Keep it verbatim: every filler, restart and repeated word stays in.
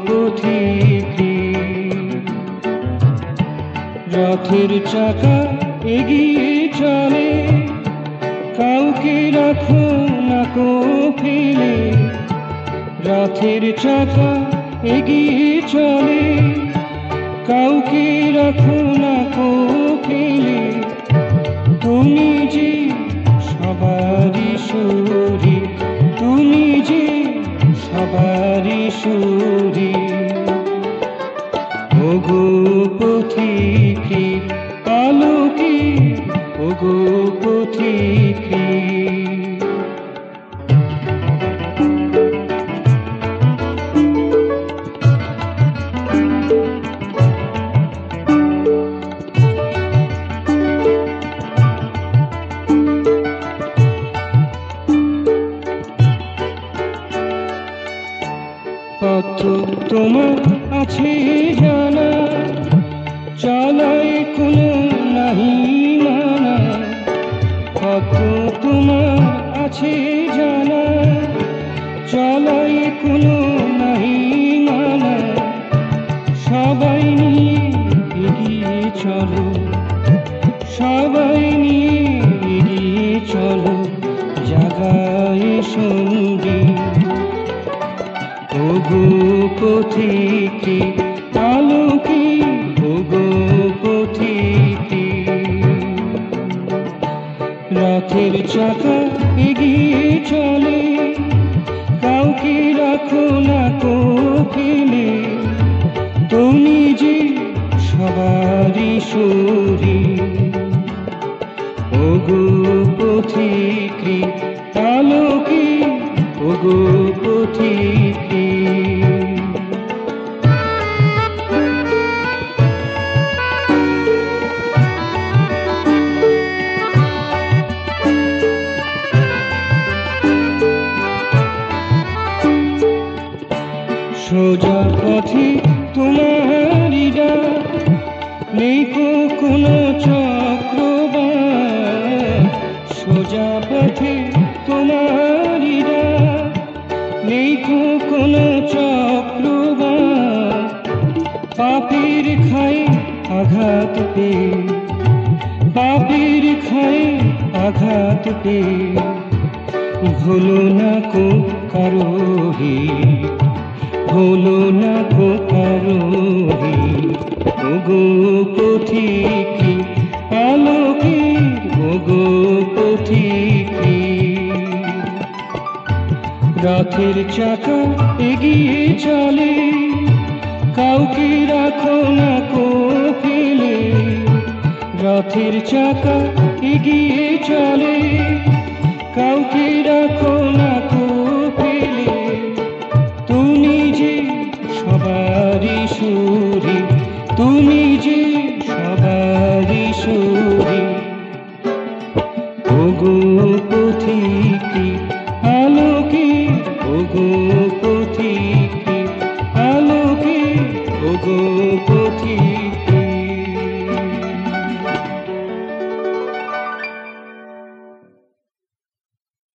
পথিকৃৎ। রথের চাকা এগিয়ে চলে, কাউকে রাখো না কো ফেলে। রথের চাকা এগিয়ে চলে, কাউকে রাখো না কো ফেলে। তুমি যে সবারই সুরি, তুমি যে সবারই সুরি। ওগো পথিকৃৎ আলোকে, ওগো পথিকৃৎ। পথ তোমার আছে জানা, চলায় কোনো নাহি মানা। পথ তোমার আছে জানা, চলায় কোনো নাহি মানা। সবাই নিয়ে এগিয়ে চলো, সবাই নিয়ে এগিয়ে চলো, জাগায় সঙ্গী। ওগো পথিকৃৎ আলোকে, ওগো পথিকৃৎ। রথের চাকা এগিয়ে চলে, কাউকে রাখো না কো ফেলে। তুমি যে সবারই সুরি, ওগো পথিকৃৎ আলোকে, ওগো পথিকৃৎ। সোজা পথে তোমারই ডাক, নেই কো কোনো চক্রবাক। সোজা পথে তোমারই ডাক, নেই কো কোনো চক্রবাক। পাপের খায় আঘাত পেয়ে, পাপের খায় আঘাত পেয়ে। ভুলো না কো কারো হিত, ভুলো না কো কারো হিত। ওগো পথিকৃৎ আলোকে, ওগো পথিকৃৎ। রথের চাকা এগিয়ে চলে, কাউকে রাখো না কো ফেলে। রথের চাকা এগিয়ে চলে, কাউকে রাখো না কো ফেলে। তুমি যে সবারই সুরি, তুমি যে সবারই সুরি। ওগো পথিকৃৎ আলোকে, ওগো পথিকৃৎ আলোকে, ওগো পথিকৃৎ।